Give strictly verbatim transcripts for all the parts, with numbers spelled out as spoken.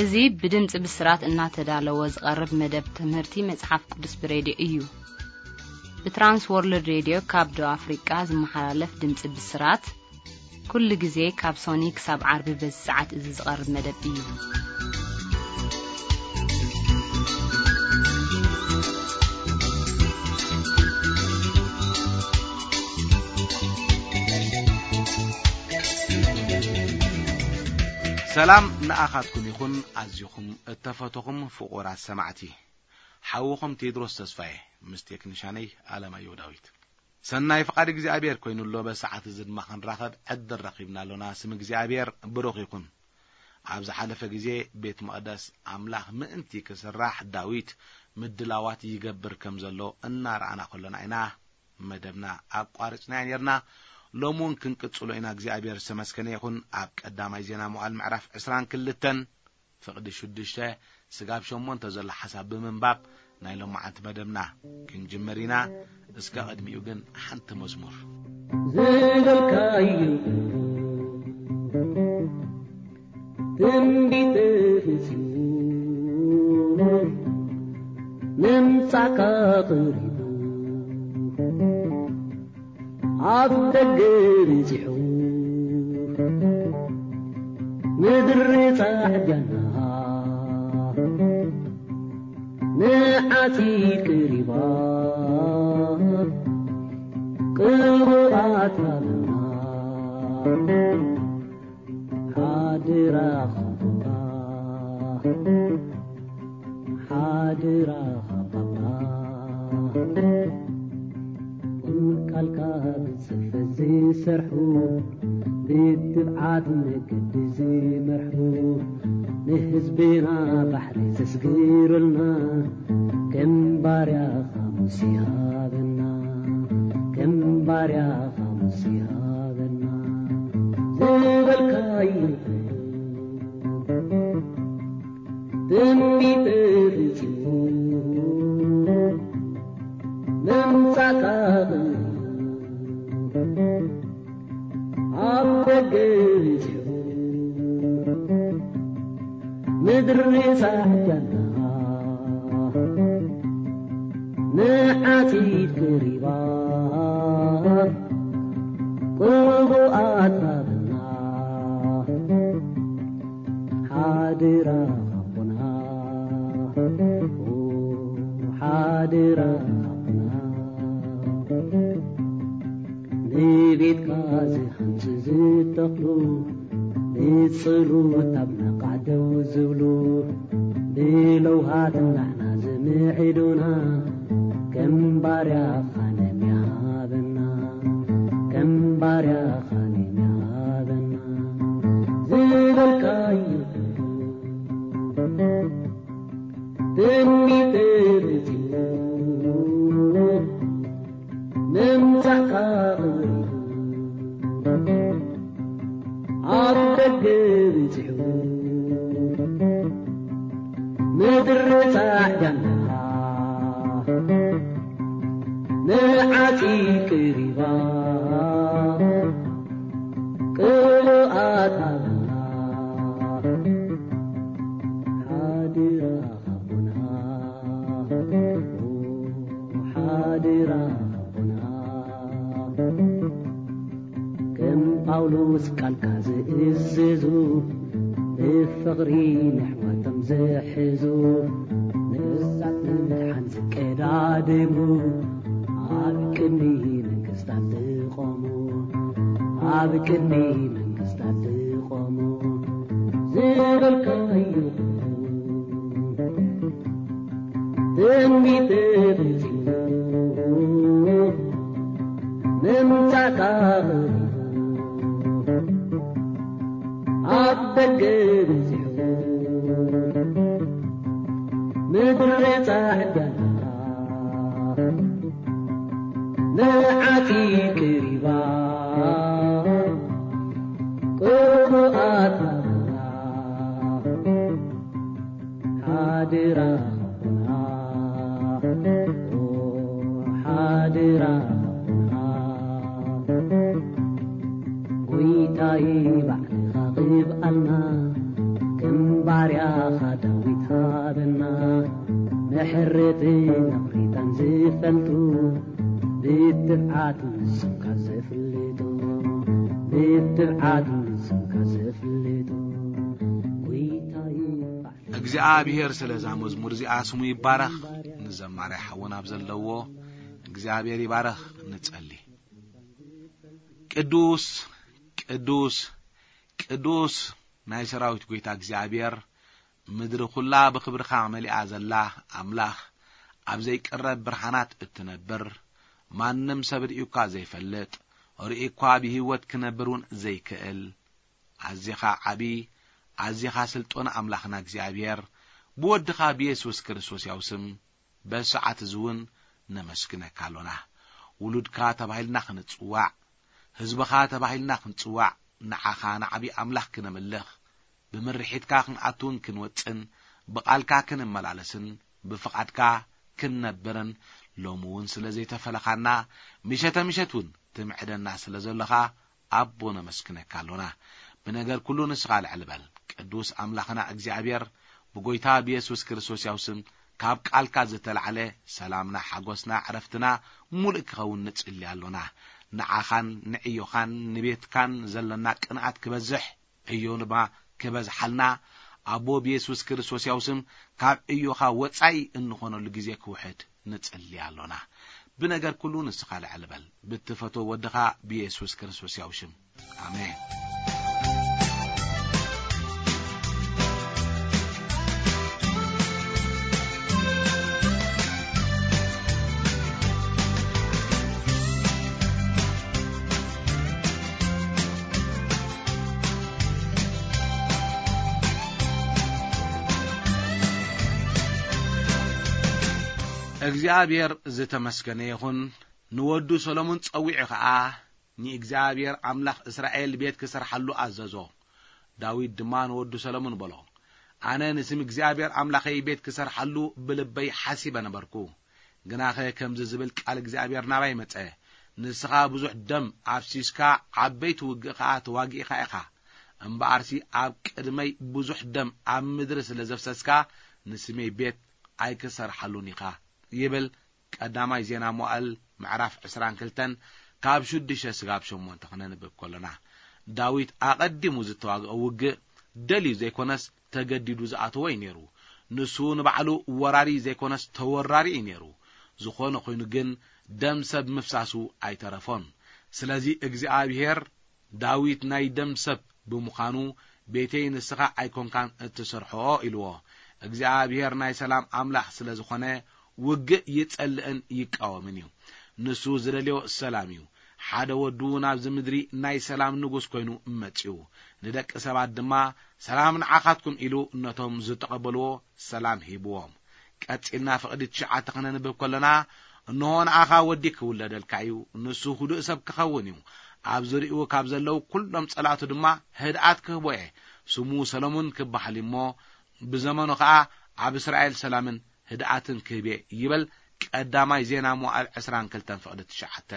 እዙي بدمጽ بسرات እናተዳለወ ዝቀርብ መደብ ትምህርቲ መጽሐፍ ቅዱስ ብሬዲዮ እዩ በትራንስ ወርልድ ሬዲዮ ካብ ዶ አፍሪካ ዝመሓላለፍ ድምጽ ብስራት ኩሉ ጊዜ ካብ ሶኒክ ሳብ ዓርቢ በሰዓት እዚ ዝቀርብ መደብ እዩ سلام نأخذكم يكون عزيكم اتفاتكم فقرا سمعتي حوكم تدرس تسفاي مستيك نشاني على ما يوداويت سناي فقاد እግዚአብሔር ኮይኑ ሎ በሰዓት ዝድ ማخن راخب عد رقيبنا لنا سم እግዚአብሔር ብሩኽ ይኩን ኣብዛ ሓለፈ ጊዜ ቤት መቅደስ አምላኽ ምእንቲ ከስራሕ ዳዊት ምድላዋት ይገብር ከም ዘሎ እናራአና ኮለና ኢና መደብና አቋርጽና ነርና لومون كنقصلو إنا እግዚአብሔር سمسكن يكون اب قداماي زينا مؤال معرف عشرين كلتن فقد شدشته سغاب شمون تزل حساب بمنباب نايلو معت بدمنا كنجمرينا اسكا قدميو جن حنت مزمور زلكايو تنبيتفسو نمساكاقري عبدالجر زحو مدر صعدنا نعتي كريبا قرآتنا حادرا خطا حادرا خطا قالكا بسفزي سرحو بتبعات نقد زي مرحو نهزبنا بحر تسقيرلنا كم باريا خمسي هذنا كم باريا خمسي هذنا زبالكاي دمي ترجو نمساكا عبدالجر مدر صحجنا نعتي كريبا قلبو آتابنا حادرا ربنا حادرا بيت كازي خمس زيت تقلو بيت صلو تبنا قعدو زولو بيلو هاتنا احنا زمعدونا كم باريا خانم يا هذنا كم باريا خانم يا هذنا زيد الكايو تنمي ترجو نمسكا عبدالجر زحو مدر صعدنا نعتي كريبا قلو آتابنا حادرا خبنا حادرا كم باولوس قالكاز اززو بفقري نحو تمزحزو نسات نمتحن زكدادمو عبكني منكستات تقومو عبكني منكستات تقومو زغلكايو تنبي ترجو نمساكا عبدالجر زحو مدر صعدنا نعتي كريبا قرآتنا حادرا حادرا ويتاي بعد غيب أنا كمباريا خداويت هابنا محرتي نقريتا زفلتو بالتبعات سمكا زفلتو بالتبعات سمكا زفلتو እግዚአብሔር ስለዛ መዝሙር እዚ አስሙ ይባረኽ ንዘማሪ ሓወና ብዘለዎ እግዚአብሔር ይባረኽ ንጸሊ ቅዱስ ቅዱስ ቅዱስ ናይ ሰራዊት ጌታ እግዚአብሔር ምድሪ ኩላ በክብርኻ መሊኣ ዘላ አምላኽ ኣብ ዘይቀረብ ብርሃናት እትነብር ማንም ሰብ ርኢኳ ዘይፈልጥ ርኢኳ ብህይወት ክነብሩን ዘይክእል አዚኻ ዓቢ አዚኻ ስልጣን አምላኽና እግዚአብሔር በወድኻ በኢየሱስ ክርስቶስ ያውስም በሰዓት ዝውን ነመስግነካ አለና ውሉድካ ተባሂልና ክንጽዋዕ ህዝብኻ ተባሂልና ክንጽዋዕ ንዓኻ ንዓቢ አምላኽ ክነምልኽ ብምርሒትካ ክንኣቱን ክንወፅን ብቃልካ ክንመላለስን ብፍቃድካ ክንነብርን ሎሙውን ስለዘይተፈለኻና ምሸተ ምሸቱን ትምዕደና ስለዘለኻ አቦ ነመስግነካ አለና በነገር ኩሉ ንስኻ ልዕልበል ቅዱስ አምላኽና እግዚአብሔር በጎይታ በኢየሱስ ክርስቶስ ያውስም ካብ ቃልካ ዝተልዓለ ሰላምና ሓጎስና ዕረፍትና ሙሉእ ክኸውን ንጽሊ አለና ንዓኻን ንዕዮኻን ንቤትካን ዘለና ቅንዓት ክበዝሕ እዮንባ ክበዝሓልና አቦ በኢየሱስ ክርስቶስ ያውስም ካብ እዮኻ ወጻይ እንኾነሉ ግዜ ክውሕድ ንጽሊ አለና በነገር ኩሉ ንስኻ ልዕልበል ብትፈቶ ወድኻ በኢየሱስ ክርስቶስ ያውስም አሜን እግዚአብሔር ዝተመስገነ ይሁን ንወዱ ሰሎሞን ጸዊዕ ኸዓ ንእግዚአብሔር አምላኽ እስራኤል ቤት ክሰርሐሉ አዘዞ ዳዊት ድማ ንወዱ ሰሎሞን በሎ አነ ንስም እግዚአብሔር አምላኸይ ቤት ክሰርሐሉ ብልበይ ሐሲበ ነበርኩ ግናኸ ከምዝ ዝብል ቃል እግዚአብሔር ናባይ መጸ ንስኻ ብዙሕ ደም አፍሲስካ ዓበይት ውግእኻ ተዋጊእኻ ኢኻ እምበአርሲ ኣብ ቅድመይ ብዙሕ ደም ኣብ ምድሪ ስለዘፍሰስካ ንስመይ ቤት ኣይክሰርሐሉን ኢኻ ይብል ቀዳማይ ዜና መዋዕል ምዕራፍ عشرين وكلتን ካብ ሽዱሽተ ስጋብ ሸሞንተ ክነንብብ ከለና ዳዊት አቀዲሙ ዝተዋግኦ ውግእ ደልዩ ዘይኮነስ ተገዲዱ ዝኣተወ ነይሩ ንሱ ንባዕሉ ወራሪ ዘይኮነስ ተወራሪ ነይሩ ዝኾነ ኮይኑ ግን ደም ሰብ ምፍሳሱ ኣይተረፎን ስለዚ እግዚአብሔር ዳዊት ናይ ደም ሰብ ብምዃኑ ቤተይ ንስኻ ኣይኮንካን እትሰርሖ ኢልዎ እግዚአብሔር ናይ ሰላም አምላኽ ስለዝኾነ ውግእ ይጸልእን ይቃወምን እዩ ንሱ ዝደልዮ ሰላም እዩ ሓደ ወዱ ናብ ዝምድሪ ናይ ሰላም ንጉስ ኮይኑ መጽኡ ንደቂ ሰባት ድማ ሰላም ንዓኻትኩም ኢሉ ነቶም ዝተቀበልዎ ሰላም ሂብዎም ቀጽልና ፍቅዲ ትሽዓተ ክነንብብ ከለና እነሆ ንዓኻ ወዲ ክውለደልካ እዩ ንሱ ህዱእ ሰብ ክኸውን እዩ ኣብ ዝሪኡ ካብ ዘለው ኩሎም ጸላቱ ድማ ህድኣት ክህቦየ ስሙ ሰሎሞን ክበሃል እሞ ብዘመኑ ከዓ ኣብ እስራኤል ሰላምን ህድኣትን ክህቤ ይብል ቀዳማይ ዜና መዋዕል عشرين وكلتን ፍቅዲ ትሽዓተ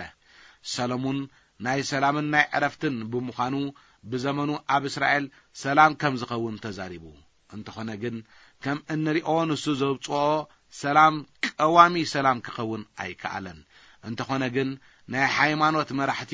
ሰሎሞን ናይ ሰላምን ናይ ዕረፍትን ብምዃኑ ብዘመኑ ኣብ እስራኤል ሰላም ከም ዝኸውን ተዛሪቡ እንተኾነ ግን ከም እንሪኦ ንሱ ዘውጽኦ ሰላም ቀዋሚ ሰላም ክኸውን ኣይከኣለን እንተኾነ ግን ናይ ሃይማኖት መራሕቲ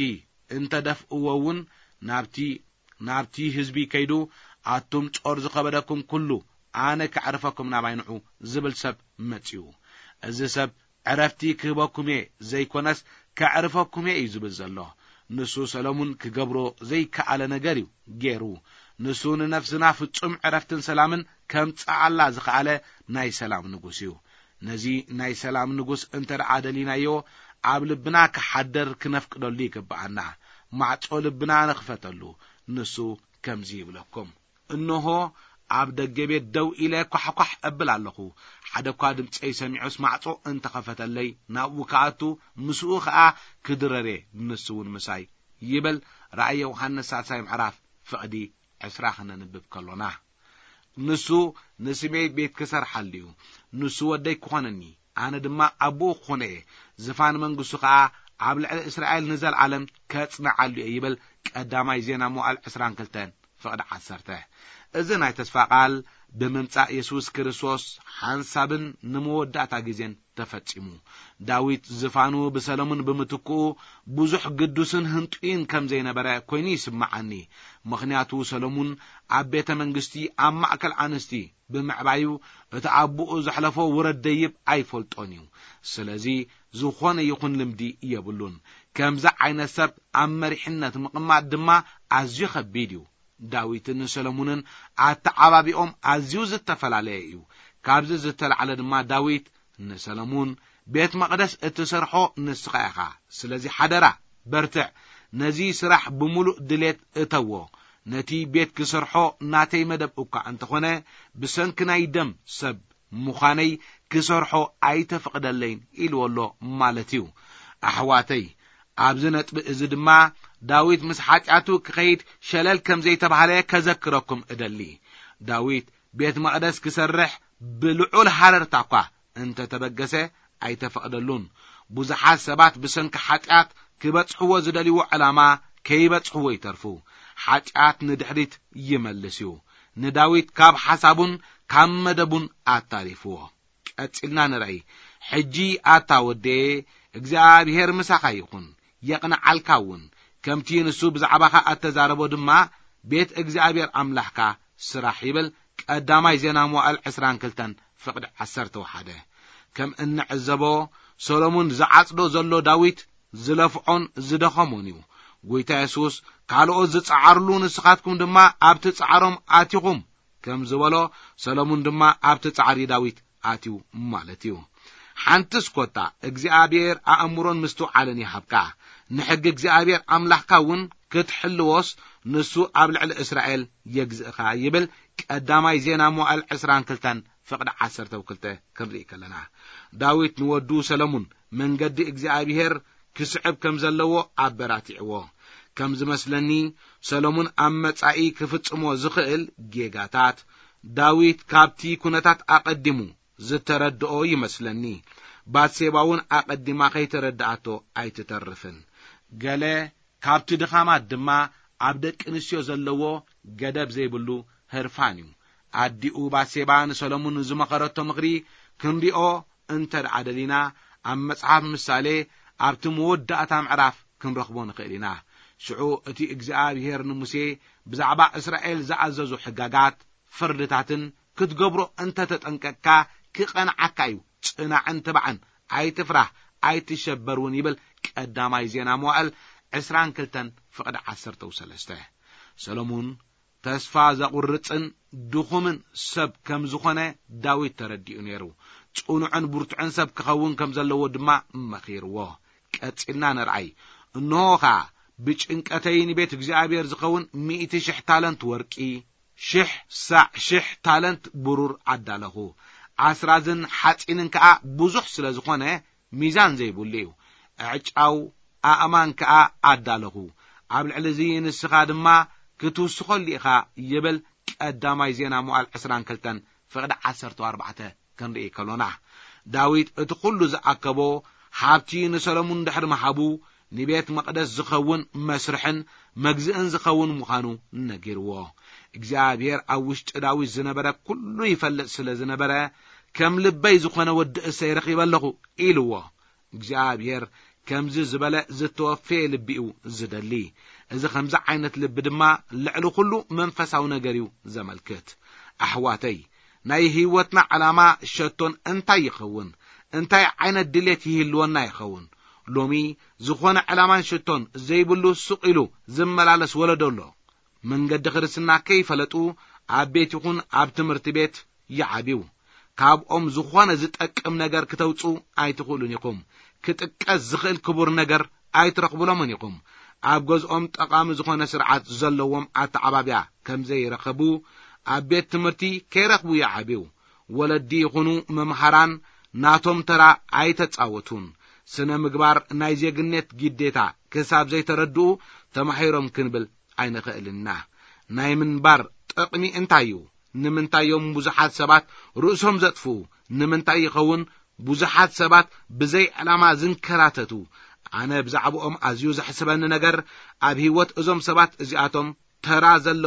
እንተደፍእዎውን ናብቲ ናብቲ ህዝቢ ከይዱ ኣቱም ጾር ዝኸበደኩም ኩሉ አነ ከዕርፈኩም ናባይንዑ ዝብል ሰብ መጽኡ እዚ ሰብ ዕረፍቲ ክህበኩም ዘይኮነስ ከዕርፈኩም እዩ ዝብል ዘሎ ንሱ ሰሎሞን ክገብሮ ዘይከኣለ ነገር እዩ ገይሩ ንሱ ንነፍስና ፍጹም ዕረፍትን ሰላምን ከም ጻዓላ ዝኸኣለ ናይ ሰላም ንጉስ እዩ ነዚ ናይ ሰላም ንጉስ እንተደኣ ደሊናዮ ኣብ ልብና ክሓደር ክነፍቅደሉ ይግባአና ማዕጾ ልብና ንኽፈተሉ ንሱ ከምዚ ይብለኩም እነሆ ኣብ ደገ ቤት ደው ኢለ ኳሕኳሕ እብል ኣለኹ ሓደ ኳ ድምጸይ ሰሚዑስ ማዕጾ እንተኸፈተለይ ናብኡ ከኣቱ ምስኡ ከዓ ክድረሬ ንሱውን ምሳይ ይብል ራእየ ዮሐንስ ሳልሳይ ምዕራፍ ፍቅዲ عشرين ክነንብብ ከሎና ንሱ ንስመይ ቤት ክሰርሐሉ እዩ ንሱ ወደይ ክኾነኒ ኣነ ድማ ኣቦኡ ክኾነ ዝፋን መንግስቱ ከዓ ኣብ ልዕሊ እስራኤል ንዘለዓለም ከጽንዓሉ ይብል ቀዳማይ ዜና መዋዕል عشرين وكلتን فقد عسرته إذن هاي تسفاقال بممتع يسوس كريستوس حنسابن نمودعتا جيزين تفتشمو داويت زفانو بسلامن بمتكو بوزح قدوسن هنطين كم زينا برا كويني سمعني مخنياتو سلامون عبيت منغستي عم معكل عنستي بمعبايو اتعبو زحلفو ورد ديب اي فولطونيو سلازي زخون يخون لمدي يبلون كمزع عين سب عم مريحنة مقمع دما عزيو خبيديو داويتن سلامونن عتعبابيهم عزيو زتفلاليو كابز زتلعل دما داويت نسلامون بيت مقدس اتسرحو نسخايخا سلازي حدرا برتع نزي سرح بملو دليت اتوو نتي بيت كسرحو ناتي مدب اوكا انتخونه بسنكناي دم سب مخاني كسرحو اي تفقدلين إلولو مالتيو احواتي ابزنت بإزدما داويت مسحاجاتو كخيد شلال كم زي تبحالي كذكركم ادلي داويت بيت مقدس كسرح بلعول حرر تاقوا انت تبقسه اي تفقدلون بوزحات سبات بسنك حاجات كبتصحو زدليو علامة كيبتصحو يترفو حاجات ندحريت يملسيو نداويت كاب حسابون كام مدبون اتاريفو اتسلنا نرأي حجي اتاودي እግዚአብሔር ምሳኻ ይኹን የቅንዓልካውን ከምቲ ንሱ ብዛዕባኻ አተዛረቦ ድማ ቤት እግዚአብሔር አምላኽካ ስራሕ ይብል ቀዳማይ ዜና መዋዕል عشرين كلتن ፍቅድ عشرة واحد ከም እንዕዘቦ ሰሎሞን ዝዓጽዶ ዘሎ ዳዊት ዝለፍዖን ዝደኸሞን እዩ ጎይታ ኢየሱስ ካልኦት ዝጻዓርሉ ንስኻትኩም ድማ ኣብቲ ጻዓሮም ኣቲኹም ከም ዝበሎ ሰሎሞን ድማ ኣብቲ ጻዓሪ ዳዊት ኣቲው ማለት እዩ حانتس كوتا እግዚአብሔር አእምሮን ምስቱ ዓለን ይሃብካ ንሕግ እግዚአብሔር አምላኽካውን ክትሕልዎስ ንሱ ኣብ ልዕሊ እስራኤል የግዝእኻ ይብል ቀዳማይ ዜና መዋዕል عشرين كلتن ፍቅድ عشرة وكلتة ከምርኢ ከለና ዳዊት ንወዱ ሰሎሞን መንገዲ እግዚአብሔር ክስዕብ ከም ዘለዎ ኣበራቲዕዎ ከም ዝመስለኒ ሰሎሞን ኣብ መጻኢ ክፍጽሞ ዝኽእል ጌጋታት ዳዊት ካብቲ ኩነታት አቀዲሙ ዝተረድኦ ይመስለኒ ባትሴባውን አቀዲማ ከይተረዳአቶ አይተተርፍን ገለ ካብቲ ድኻማት ድማ ኣብ ደቂ ንስዮ ዘለዎ ገደብ ዘይብሉ ህርፋንዩ ኣዲኡ ባትሴባን ሰሎሞን ዝመኸረቶ ምኽሪ ክንሪኦ እንተር ዓደሊና ኣብ መጽሓፍ ምሳሌ ኣብቲ መወዳእታ ምዕራፍ ክንረኽቦ ንኽእል ኢና ሽዑ እቲ እግዚአብሔር ንሙሴ ብዛዕባ እስራኤል ዝኣዘዙ ሕጋጋት ፍርድታትን ክትገብሮ እንተ ተጠንቀቅካ ክቐንዓካ እዩ ጽናዕን ተባዕን ኣይትፍራህ ኣይትሸበሩን ይብል ቀዳማይ ዜና መዋዕል عشرين كلتن ፍቅድ عشرة وثلاثة ሰሎሞን ተስፋ ዘቁርጽን ድኹምን ሰብ ከም ዝኾነ ዳዊት ተረዲኡ ነይሩ ጽኑዕን ብርቱዕን ሰብ ክኸውን ከም ዘለዎ ድማ መኺርዎ ቀጽልና ነርአይ እነሆኻ ብጭንቀተይ ንቤት እግዚአብሔር ዝኸውን مئة ሺህ ታለንት ወርቂ ሺህ ሳዕ ሺህ ታለንት ብሩር አዳለኹ አስራዝን ሐጺንን ከአ ብዙሕ ስለ ዝኾነ ሚዛን ዘይብሉዩ ዕጫው አእማን ከአ አዳለኹ ኣብ ልዕሊ እዚ ንስኻ ድማ ክትውስኸሉ ኢኻ ይብል ቀዳማይ ዜና መዋዕል عشرين كلتن ፍቅድ عشرة وأربعة ክንርኢ ከሎና ዳዊት እቲ ኩሉ ዝኣከቦ ሓብቲ ንሰሎሞን ድሕሪ መሃቡ ንቤት መቅደስ ዝኸውን መስርሕን መግዝእን ዝኸውን ምዃኑ ነጊርዎ እግዚአብሔር ኣብ ውሽጢ ዳዊት ዝነበረ ኩሉ ይፈልጥ ስለ ዝነበረ ከም ልበይ ዝኾነ ወዲ እሰይ ረኺበለኹ ኢልዎ እግዚአብሔር ከምዚ ዝበለ ዝተወፈ ልቢኡ ዝደሊ እዚ ከምዚ ዓይነት ልቢ ድማ ልዕሊ ኩሉ መንፈሳዊ ነገር እዩ ዘመልክት ኣሕዋተይ ናይ ህይወትና ዓላማ ሸቶን እንታይ ይኸውን እንታይ ዓይነት ድሌት ይህልወና ይኸውን ሎሚ ዝኾነ ዓላማን ሸቶን ዘይብሉ ሱቕ ኢሉ ዝመላለስ ወለዶሎ መንገዲ ክርስትና ከይፈለጡ ኣብ ቤት ይኹን ኣብ ትምህርቲ ቤት ይዓቢው ካብኦም ዝኾነ ዝጠቅም ነገር ክተውፁ ኣይትኽእሉን ኢኹም ክጥቀስ ዝኽእል ክቡር ነገር ኣይትረኽብሎምን ኢኹም ኣብ ገዝኦም ጠቃሚ ዝኾነ ስርዓት ዘለዎም ኣተዓባብያ ከም ዘይረኸቡ ኣብ ቤት ትምህርቲ ከይረኽቡ ይዓቢው ወለዲ ይኹኑ መምሃራን ናቶም ተራ ኣይተጻወቱን ስነ ምግባር ናይ ዜግነት ግዴታ ክሳብ ዘይተረድኡ ተማሂሮም ክንብል ኣይንኽእልና ናይ ምንባር ጥቕሚ እንታይ እዩ ንምንታዮም ብዙሓት ሰባት ርእሶም ዘጥፉ ንምንታይ ይኸውን ብዙሓት ሰባት ብዘይ ዕላማ ዝንከራተቱ ኣነ ብዛዕባኦም ኣዝዩ ዝሕስበኒ ነገር ኣብ ህይወት እዞም ሰባት እዚኣቶም ተራ ዘለዎም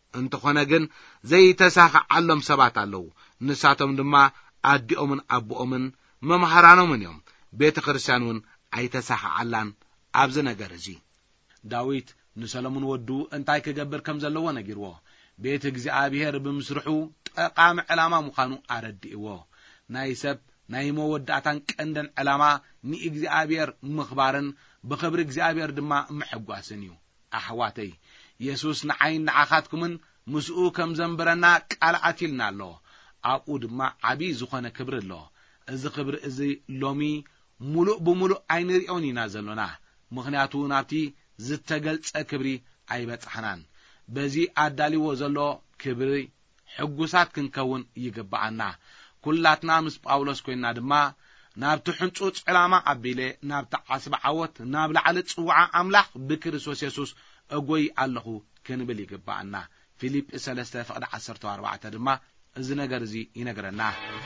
እንተኾነ ግን ዘይተሳኽዓሎም ሰባት ኣለዉ ንሳቶም ድማ ኣዲኦምን ኣቦኦምን መምሃራኖምን እዮም ቤተ ክርስቲያን እውን ኣይተሳኽዓላን ኣብዚ ነገር እዚ ዳዊት ንሰሎሞን ወዱ እንታይ ክገብር ከም ዘለዎ ነጊርዎ ቤተ እግዚአብሔር ብምስርሑ ጠቃሚ ዕላማ ምዃኑ ኣረዲእዎ ናይ ሰብ ናይ መወዳእታን ቀንደን ዕላማ ንእግዚአብሔር ምኽባርን ብኽብሪ እግዚአብሔር ድማ ምሕጓስን እዩ ኣሕዋተይ ኢየሱስ ንዓይን ንዓኻትኩምን ምስኡ ከም ዘንበረና ቃል ኣቲልና ኣሎ ኣብኡ ድማ ዓብይ ዝኾነ ክብሪ ኣሎ እዚ ክብሪ እዚ ሎሚ ሙሉእ ብሙሉእ ኣይንሪኦን ኢና ዘሎና ምኽንያቱ ናብቲ ዝተገልጸ ክብሪ ኣይበጽሕናን በዚ ኣዳሊዎ ዘሎ ክብሪ ሕጉሳት ክንከውን ይግባአና ኩላትና ምስ ጳውሎስ ኮይና ድማ ናብቲ ሕንጹጽ ዕላማ ኣቢለ ናብቲ ዓስቢ ዓወት ናብ ላዕሊ ጽዋዓ ኣምላኽ ብክርስቶስ ኢየሱስ እጎይ ኣለኹ ክንብል ይግባአና ፊልጵ ሰለስተ ፍቅዲ ዓሰርተ ኣርባዕተ ድማ እዚ ነገር እዚ ይነግረና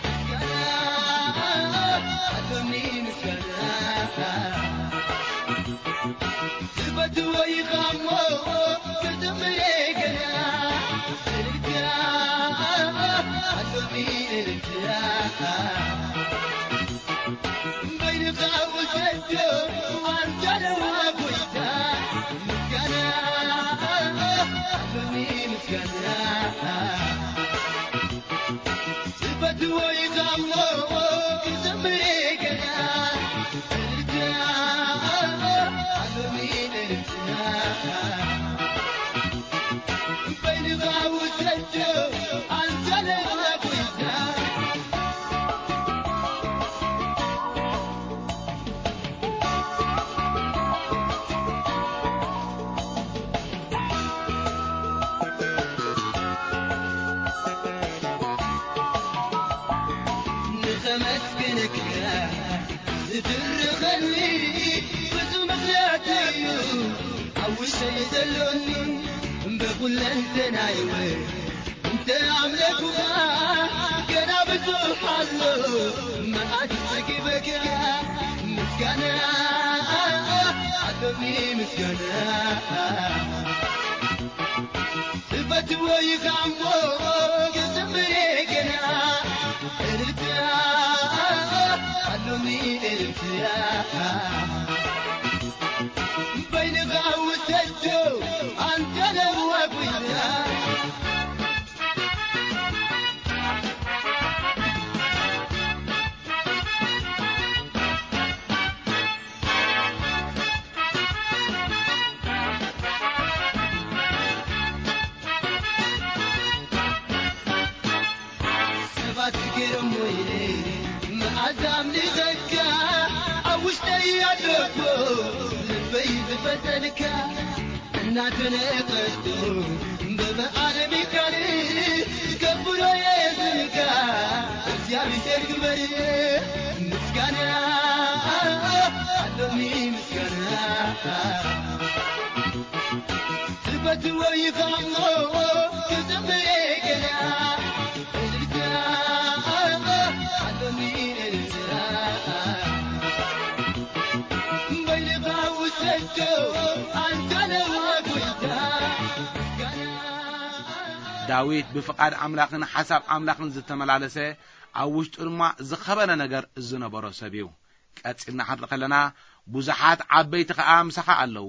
ዳዊት ብፍቃድ አምላኽን ሐሳብ አምላኽን ዝተመላለሰ አውሽጡ ድማ ዝኸበነ ነገር ዝነበሮ ሰብዩ ቀጽልና ሐድከለና ብዙሓት ዓበይቲ ኸዓ ምሳኻ ኣለዉ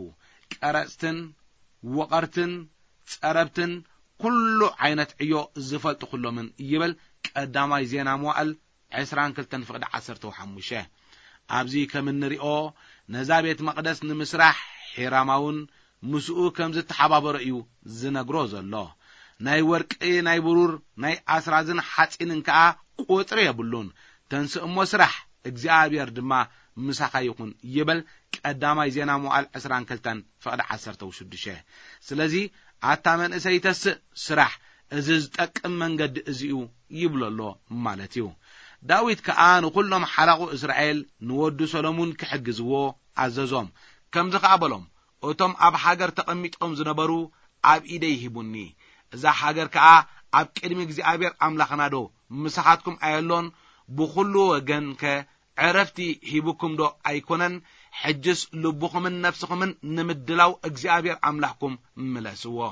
ቀረጽትን ወቀርትን ጸረብትን ኩሉ ዓይነት ዕዮ ዝፈልጡ ኩሎምን ይብል ቀዳማይ ዜና መዋዕል عشرين ክልተ ፍቅዲ ዓሰርተ ሓሙሽተ ኣብዚ ከም እንሪኦ ነዛ ቤት መቅደስ ንምስራሕ ሒራማውን ምስኡ ከም ዝተሓባበረ እዩ ዝነግሮ ዘሎ ናይ ወርቂ ናይ ብሩር ናይ ኣስራዝን ሓጺንን ከዓ ቁጥሪ የብሉን ተንስእሞ ስራሕ እግዚአብሔር ድማ ምሳኻ ይኹን ይብል ቀዳማይ ዜና መዋዕል عشرين ክልተ ፍቅዲ ዓሰርተ ሽዱሽተ ስለዚ ኣታመን እሰይተስ ስራሕ እዚ ዝጠቅም መንገዲ እዚኡ ይብለሎ ማለት እዩ ዳዊት ከዓ ንኩሎም ሓላቁ እስራኤል ንወዱ ሰሎሞን ክሕግዝዎ ኣዘዞም ከም ዝኸኣበሎም እቶም ኣብ ሃገር ተቐሚጦም ዝነበሩ ኣብ ኢደይ ይሂቡኒ እዛ ሃገር ከዓ ኣብ ቅድሚ እግዚአብሔር ኣምላኽናዶ ምሳኻትኩም ኣየሎን ብኹሉ ወገን ከዕረፍቲ ሂቡኩም ዶ ኣይኮነን ሕጅስ ልብኹምን ነፍስኹምን ንምድላው እግዚአብሔር ኣምላኽኩም መለስዎ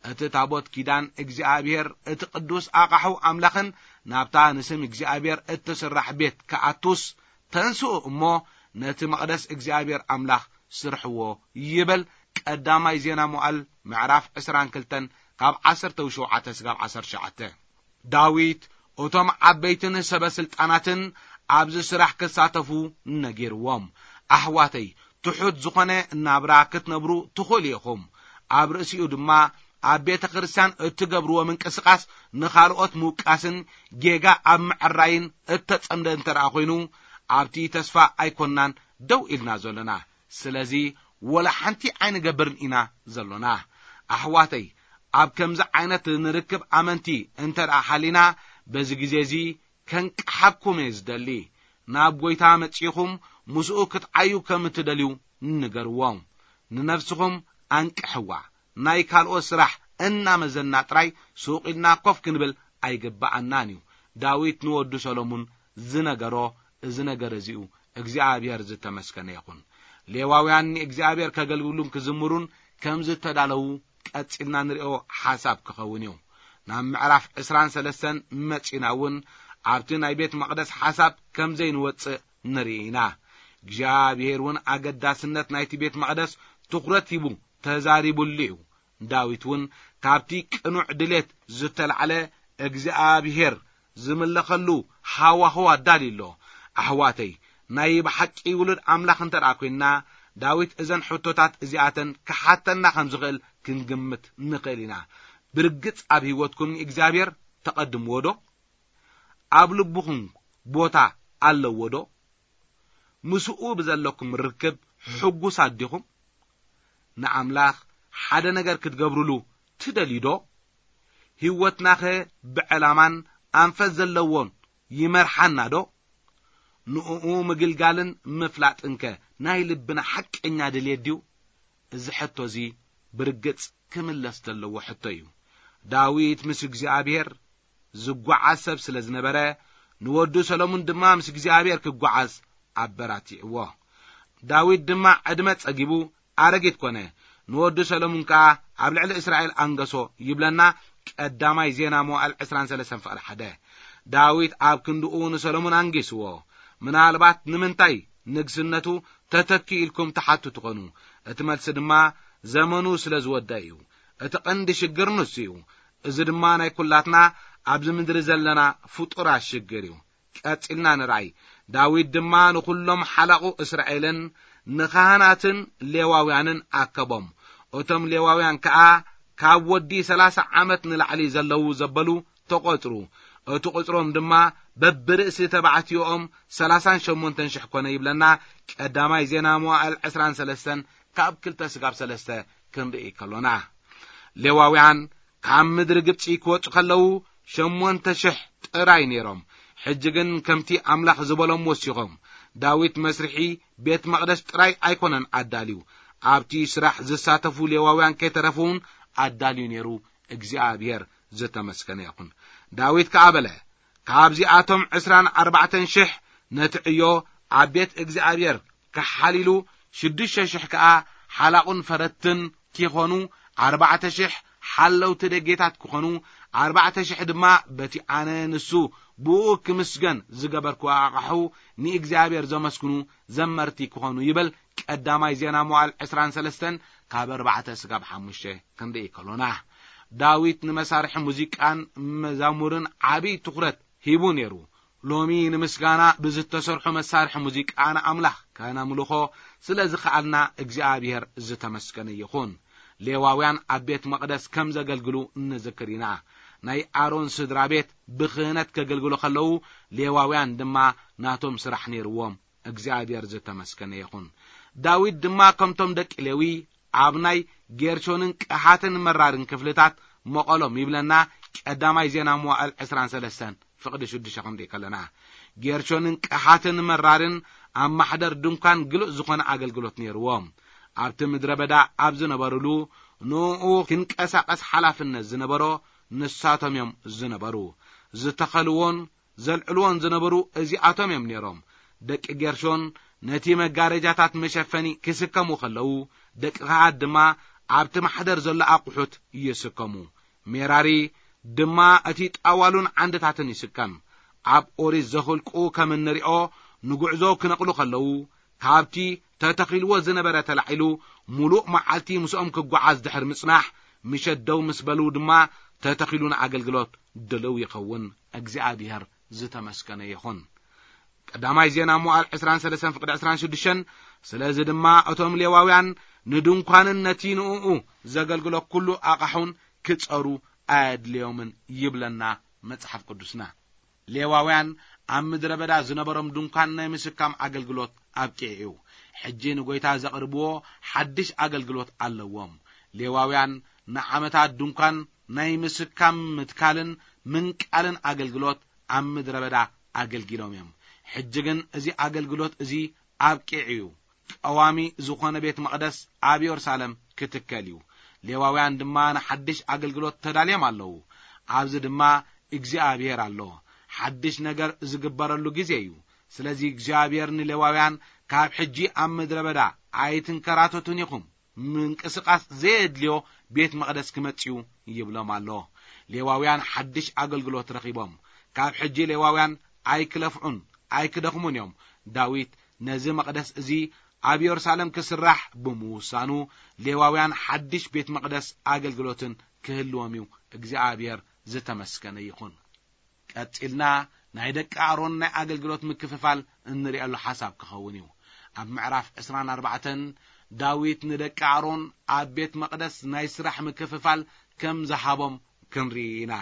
እቲ ታቦት ኪዳን እግዚአብሔር እቲ ቅዱስ ኣቃሑ ኣምላኽን ናብታ ንስም እግዚአብሔር እትስራሕ ቤት ከኣቱስ ተንስኡ እሞ ነቲ መቅደስ እግዚአብሔር ኣምላኽ ስርሕዎ ይብል ቀዳማይ ዜና መዋዕል ምዕራፍ عشرين وكلتن ካብ عشرة وشوعة እስካብ عشرة وتسعة ዳዊት እቶም ዓበይትን ሰበስልጣናትን ኣብዚ ስራሕ ክሳተፉ ነጊርዎም ኣሕዋተይ ትሑት ዝኾነ ናብራ ክትነብሩ ትኽእሉ ኢኹም ኣብ ርእሲኡ ድማ ኣብ ቤተ ክርስቲያን እትገብርዎ ምንቅስቃስ ንኻልኦት ምውቃስን ጌጋ ኣብ ምዕራይን እተጸምደ እንተራ ኮይኑ ኣብቲ ተስፋ ኣይኮናን ደው ኢልና ዘለና ስለዚ ወላ ሓንቲ ዓይነ ገብርን ኢና ዘሎና ኣሕዋተይ ኣብ ከምዚ ዓይነት ንርክብ ኣመንቲ እንተራ ሓሊና በዚ ግዜ እዚ ከንቅሓኩም ዝደሊ ናብ ጎይታ መጽኢኹም ሙስኡ ክትዓዩ ከም እትደልዩ ንገርዎም ንነፍስኹም አንቅሕዋ ናይ ካልኦት ስራሕ እናመዘና ጥራይ ሱቂልና ኮፍ ክንብል ኣይግባአናን እዩ ዳዊት ንወዱ ሰሎሞን ዝነገሮ እዚ ነገር እዚኡ እግዚአብሔር ዝተመስገነ ይኹን ሌዋውያን እግዚአብሔር ከገልግሉን ክዝምሩን ከም ዝተዳለው ቀጽልና ንሪኦ ሓሳብ ክኸውን እዩ ናብ ምዕራፍ عشرين وثلاثة መጽናውን ኣብቲ ናይ ቤት መቅደስ ሓሳብ ከም ዘይንወጽእ ንሪኢና እግዚአብሔር ውን ኣገዳስነት ናይቲ ቤት መቅደስ ትኩረት ሂቡ ተዛሪቡሉ እዩ ዳዊት ውን ካብቲ ቅኑዕ ድሌት ዝተልዓለ እግዚአብሔር ዝምለኸሉ ሃዋህዋ ዳሊሎ ኣሕዋተይ ናይ ብሓቂ ውሉድ ኣምላኽ እንተራ ኮይና ዳዊት እዘን ሕቶታት እዚኣተን ክሓተና ከም ዝኽእል ክንግምት ንኽእል ኢና ብርግጽ ኣብ ህይወትኩም እግዚአብሔር ተቀድምዎ ዶ ኣብ ልብኹም ቦታ ኣለዎ ዶ ምስኡ ብዘለኩም ርክብ ሕጉሳት ዲኹም ንኣምላኽ ሓደ ነገር ክትገብሩሉ ትደልዩ ዶ ህይወትናኸ ብዕላማን ኣንፈት ዘለዎን ይመርሓና ዶ ንኡኡ ምግልጋልን ምፍላጥንከ ናይ ልብና ሓቀኛ ድልየት ድዩ እዚ ሕቶ እዚ ብርግጽ ክምለስ ዘለዎ ሕቶ እዩ ዳዊት ምስ እግዚአብሔር ዝጓዓዝ ሰብ ስለ ዝነበረ ንወዱ ሰሎሞን ድማ ምስ እግዚአብሔር ክጓዓዝ ኣበራቲዕዎ ዳዊት ድማ ዕድመ ጸጊቡ ኣረጊት ኮነ ንወዱ ሰሎሞን ከዓ ኣብ ልዕሊ እስራኤል አንገሶ ይብለና ቀዳማይ ዜና መዋዕል عشرين وثلاثة ፍቅሪ ሓደ ዳዊት ኣብ ክንድኡ ንሰሎሞን አንጊስዎ ምናልባት ንምንታይ ንግስነቱ ተተኪ ኢልኩም ተሓቱ ትኾኑ እቲ መልሲ ድማ ዘመኑ ስለ ዝወዳ እዩ እቲ ቀንዲ ሽግር ንሱ እዩ እዚ ድማ ናይ ኩላትና ኣብዚ ምድሪ ዘለና ፍጡራ ሽግር እዩ ቀጽልና ንራይ ዳዊት ድማ ንኹሎም ሓላቁ እስራኤልን ንኻህናትን ሌዋውያንን ኣከቦም እቶም ሌዋውያን ከዓ ካብ ወዲ ثلاثة ዓመት ንላዕሊ ዘለው ዘበሉ ተቆጥሩ እቲ ቁጽሮም ድማ በብርእሲ ተባዕትዮኦም ثلاثة وثمانين ሺህ ኮነ ይብለና ቀዳማይ ዜና መዋዕል عشرين وثلاثة ካብ ክልተ ስጋብ ሰለስተ ክንርኢ ከሎና ሌዋውያን ካብ ምድሪ ግብጽ ክወጹ ከለው ثمانية ሺህ ጥራይ ነይሮም ሕጂ ግን ከምቲ ኣምላኽ ዝበሎም ወሲኾም ዳዊት መስርሒ ቤት መቅደስ ጥራይ ኣይኮነን ኣዳልዩ ኣብቲ ስራሕ ዝሳተፉ ሌዋውያን ከይተረፉን ኣዳልዩ ነይሩ እግዚአብሔር ዝተመስገነ ይኹን ዳዊት ከኣበለ ካብዚ ኣቶም عشرين وأربعة ሺህ ነትዕዮ ኣብ ቤት እግዚአብሔር ከሓሊሉ ሽዱሽተ ሺህ ከዓ ሓላቁን ፈረትን ክኾኑ أربعة ሺህ ሓለውቲ ደጌታት ክኾኑ أربعة ሺህ ድማ በቲ ኣነ ንሱ ቡክ ምስገን ዝገበርኩ ኣቃሑ ንእግዚአብሔር ዘመስግኑ ዘመርቲ ክኾኑ ይብል ቀዳማይ ዜና መዋዕል عشرين وثلاثة ካብ أربعة እስካብ خمسة ክንርኢ ከሎና ዳዊት ንመሳርሒ ሙዚቃን መዛሙርን ዓቢ ትኩረት ሂቡ ነይሩ ሎሚ ንምስጋና ብዝተሰርሑ መሳርሒ ሙዚቃና ኣምላኽ ከነምልኾ ስለዚ ኸኣልና እግዚአብሔር ዝተመስገነ ይኹን ሌዋውያን ኣብ ቤት መቅደስ ከም ዘገልግሉ ንዝክሪና ናይ ኣሮን ስድራ ቤት ብኽህነት ከገልግሉ ከለው ሌዋውያን ድማ ናቶም ስራሕ ነይርዎም እግዚአብሔር ዝተመስገነ ይኹን ዳዊት ድማ ከምቶም ደቂ ሌዊ ኣብ ናይ ጌርሾንን ቀሓትን መራርን ክፍልታት መቐሎም ይብለና ቀዳማይ ዜና መዋዕል عشرين وثلاثة ፍቅዲ ሽዱሽተ ክንርኢ ከለና ጌርሾንን ቀሓትን መራርን ኣብ ማሕደር ድንኳን ግሉእ ዝኾነ ኣገልግሎት ነይርዎም ኣብቲ ምድረ በዳ ኣብ ዝነበሩሉ ንኡ ክንቀሳቀስ ሓላፍነት ዝነበሮ ንሳቶም እዮም ዝነበሩ ዝተኸልዎን ዘልዕልዎን ዝነበሩ እዚኣቶም እዮም ነይሮም ደቂ ጌርሾን ነቲ መጋረጃታት መሸፈኒ ክስከሙ ከለው ደቂ ኻሃት ድማ ኣብቲ ማሕደር ዘሎ ኣቁሑት ይስከሙ ሜራሪ ድማ እቲ ጣዋሉን ዓንድታትን ይስከም ኣብ ኦሪት ዘኽልቁ ከም እንሪኦ ንጉዕዞ ክነቅሉ ከለዉ ካብቲ ተተኺልዎ ዝነበረ ተላዒሉ ሙሉእ መዓልቲ ምስኦም ክጓዓዝ ድሕር ምጽናሕ ምሸደው ምስ በሉ ድማ ተተኺሉን ኣገልግሎት ድልው ይኸውን እግዚአብሔር ዝተመስገነ ይኹን ቀዳማይ ዜና መዋዕል عشرين ثلاثة ፍቅዲ عشرين وستة ስለዚ ድማ እቶም ሌዋውያን ንድንኳንን ነቲ ንኡኡ ዘገልግሎ ኩሉ ኣቕሑን ክጸሩ ኣድልዮምን ይብለና መጽሐፍ ቅዱስና ሌዋውያን ኣብ ምድረ በዳ ዝነበሮም ድንኳን ናይ ምስካም ኣገልግሎት ኣብቂዑ ሕጂ ንጎይታ ዘቕርብዎ ሓድሽ ኣገልግሎት ኣለዎም ሌዋውያን ንዓመታት ድንኳን ናይ ምስካም ምትካልን ምንቃልን ኣገልግሎት ኣብ ምድረ በዳ ኣገልግሎም እዮም ሕጂ ግን እዚ ኣገልግሎት እዚ ኣብቂዑ ቀዋሚ ዝኾነ ቤት መቅደስ ኣብ ኢየሩሳሌም ክትከል እዩ ሌዋውያን ድማ ንሓድሽ ኣገልግሎት ተዳልዮም ኣለዉ ኣብዚ ድማ እግዚአብሔር ኣሎ ሓድሽ ነገር ዝግበረሉ ግዜ እዩ ስለዚ እግዚአብሔር ንሌዋውያን ካብ ሕጂ ኣብ ምድረ በዳ ኣይትንከራተቱን ኢኹም ምንቅስቃስ ዘድልዮ ቤት መቅደስ ክመጽዩ ይብሎም ኣሎ ሌዋውያን ሓድሽ ኣገልግሎት ረኺቦም ካብ ሕጂ ሌዋውያን ኣይክለፍዑን ኣይክደኽሙን እዮም ዳዊት ነዚ መቅደስ እዚ ኣብ ኢየሩሳሌም ክስራሕ ብምውሳኑ ሌዋውያን ሓድሽ ቤት መቅደስ ኣገልግሎትን ክህልዎም እዩ እግዚአብሔር ዝተመስገነ ይኹን ቀጥልና ናይ ደቂ ኣሮን ናይ ኣገልግሎት ምክፍፋል እንሪአሉ ሓሳብ ክኸውን እዩ ኣብ ምዕራፍ عشرين أربعة ዳዊት ንደቂ ኣሮን ኣብ ቤት መቅደስ ናይ ስራሕ ምክፍፋል ከም ዝሃቦም ክንሪኢና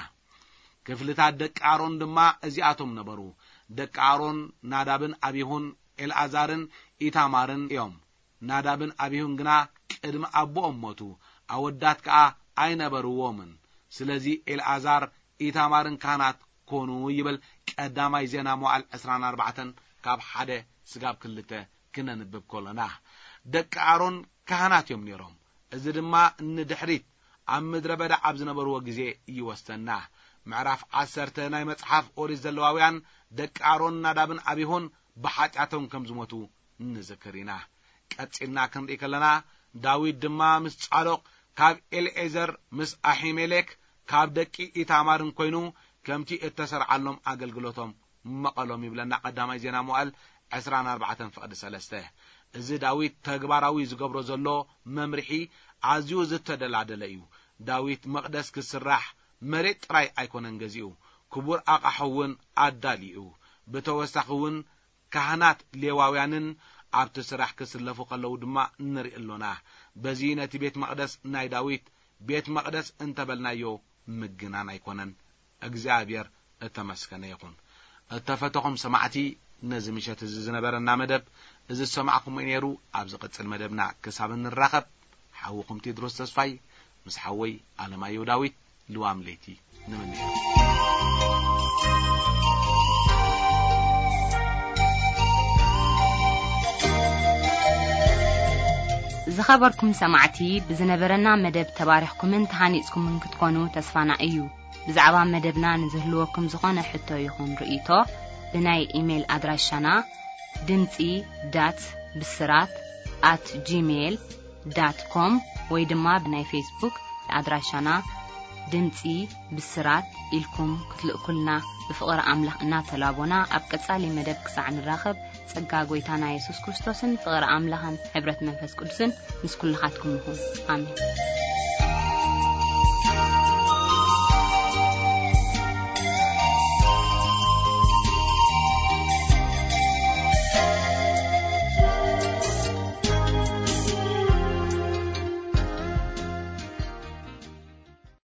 ክፍልታት ደቂ ኣሮን ድማ እዚኣቶም ነበሩ ደቂ ኣሮን ናዳብን አቢሁን ኤልዓዛርን ኢታማርን እዮም ናዳብን አቢሁን ግና ቅድሚ ኣቦኦም ሞቱ ኣወዳት ከዓ ኣይነበሩዎምን ስለዚ ኤልዓዛር ኢታማርን ካህናት ኮኑ ይብል ቀዳማይ ዜና መዋዕል عشرين أربعة ካብ ሓደ ስጋብ ክልተ ክነንብብ ኮለና ደቂ ኣሮን ካህናት እዮም ነይሮም እዚ ድማ ንድሕሪት ኣብ ምድረ በዳ ኣብ ዝነበርዎ ግዜ ይወስተና ምዕራፍ عشرة ናይ መጽሐፍ ኦሪት ዘሌዋውያን ደቂ ኣሮን ናዳብን አቢሁን ብሓጢአቶም ከም ዝሞቱ ንዝክሪና ቀጥልና ክንርኢ ከለና ዳዊት ድማ ምስ ጻሎቅ ካብ ኤልኤዘር ምስ አሒሜሌክ ካብ ደቂ ኢታማርን ኮይኑ ከምቲ እተሰርዓሎም ኣገልግሎቶም መቀሎም ይብለና ቀዳማይ ዜና መዋዕል عشرين أربعة ፍቅዲ ثلاثة እዚ ዳዊት ተግባራዊ ዝገብሮ ዘሎ መምርሒ ኣዝዩ ዝተደላደለ እዩ ዳዊት መቅደስ ክስራሕ መሬት ጥራይ ኣይኮነን ገዚኡ ክቡር ኣቕሑውን ኣዳልዩ ብተወሳኺውን ካህናት ሌዋውያንን ኣብቲ ስራሕ ክስለፉ ከለዉ ድማ ንሪእሎና በዚ ነቲ ቤት መቅደስ ናይ ዳዊት ቤት መቅደስ እንተበልናዮ ምግናን ኣይኮነን እግዚአብሔር እተመስገነ ይኹን እተፈተኹም ሰማዕቲ ነዚ ምሸት እዚ ዝነበረና መደብ እዚ ሰማዕኩም ነይሩ ኣብ ዝቅጽል መደብና ክሳብ እንራኸብ ሓውኹም ቴድሮስ ተስፋይ ምስ ሓወይ ኣለማየሁ ዳዊት ልዋም ለይቲ ንመን ዝኸበርኩም ሰማዕቲ ብዝነበረና መደብ ተባሪኽኩምን ተሃኒጽኩምን ክትኮኑ ተስፋና እዩ ብዛዕባ መደብና ንዝህልወኩም ዝኾነ ሕቶ ይኹን ርእይቶ ብናይ ኢሜል ኣድራሻና ድምፂ ዳት ብስራት at gmail dot com ወይ ድማ ብናይ ፌስቡክ ኣድራሻና ድምፂ ብስራት ኢልኩም ክትልእኩልና ብፍቕሪ ኣምላኽ እናተላቦና ኣብ ቀጻሊ መደብ ክሳዕ ንራኸብ ጸጋ ጎይታና ኢየሱስ ክርስቶስን ፍቕሪ ኣምላኽን ሕብረት መንፈስ ቅዱስን ምስ ኩልኻትኩም ይኹን ኣሜን